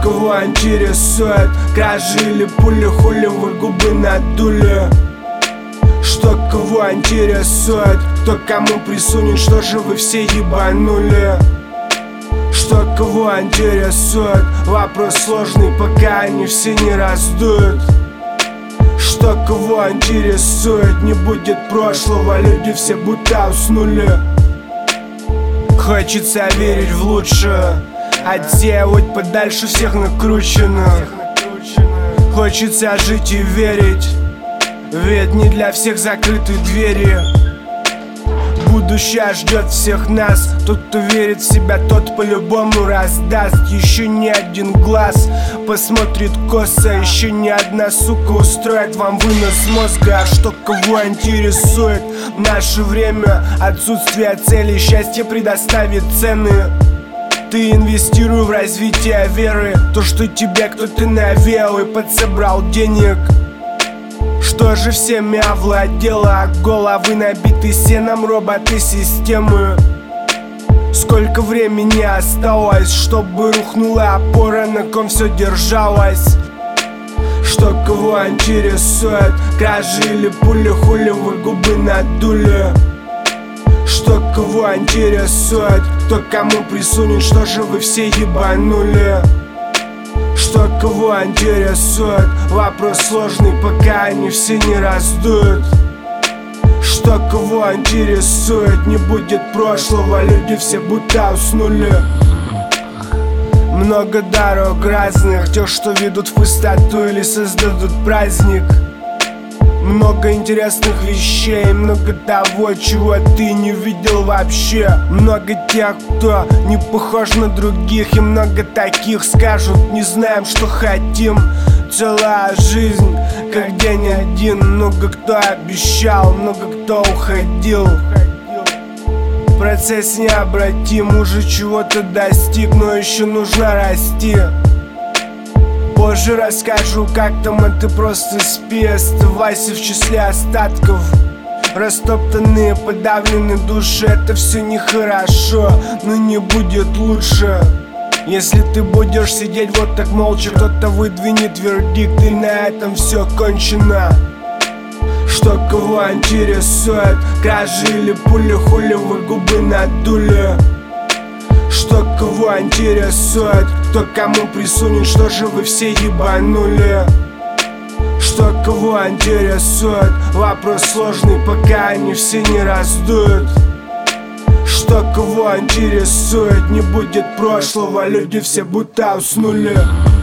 кого интересует? Кражи или пули, хули вы губы надули? Что кого интересует? Кто кому присунет? Что же вы все ебанули? Что кого интересует? Вопрос сложный, пока они все не раздуют. Что кого интересует? Не будет прошлого, люди все будто уснули. Хочется верить в лучшее, отсеивать подальше всех накрученных. Хочется жить и верить, ведь не для всех закрыты двери. Будущее ждет всех нас. Тот, кто верит в себя, тот по-любому раздаст. Еще ни один глаз посмотрит косо, еще ни одна сука устроит вам вынос мозга. А что кого интересует? В наше время отсутствие цели счастье предоставит цены. Ты инвестируй в развитие веры, то, что тебе кто-то навеял и подсобрал денег. Что же всеми овладело? Головы набиты сеном, роботы системы. Сколько времени осталось, чтобы рухнула опора, на ком все держалось? Что кого интересует? Кражи или пули, хули вы губы надули? Что кого интересует? Кто кому присунет? Что же вы все ебанули? Что кого интересует? Вопрос сложный, пока они все не раздуют. Что кого интересует? Не будет прошлого, люди все будто уснули. Много дорог разных, тех, что ведут в пустоту или создадут праздник. Много интересных вещей, много того, чего ты не видел вообще. Много тех, кто не похож на других, и много таких скажут: не знаем, что хотим. Целая жизнь, как день один. Много кто обещал, много кто уходил. Процесс необратим, уже чего-то достиг, но еще нужно расти. Позже расскажу, как там это, просто спи. Оставайся в числе остатков. Растоптанные, подавленные души, это все нехорошо, но не будет лучше. Если ты будешь сидеть вот так молча, кто-то выдвинет вердикт, и на этом все кончено. Что кого интересует? Кражи или пули, хули вы губы надули? Что кого интересует? Кто кому присунет? Что же вы все ебанули? Что кого интересует? Вопрос сложный, пока они все не раздуют. Что кого интересует? Не будет прошлого, люди все будто уснули.